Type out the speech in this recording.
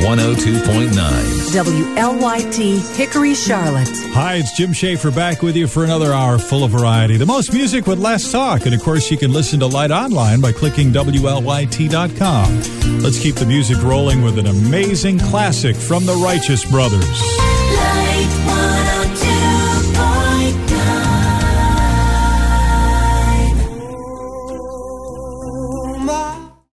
102.9. WLYT Hickory, Charlotte. Hi, it's Jim Schaefer back with you for another hour full of variety. The most music with less talk. And, of course, you can listen to Light online by clicking WLYT.com. Let's keep the music rolling with an amazing classic from the Righteous Brothers.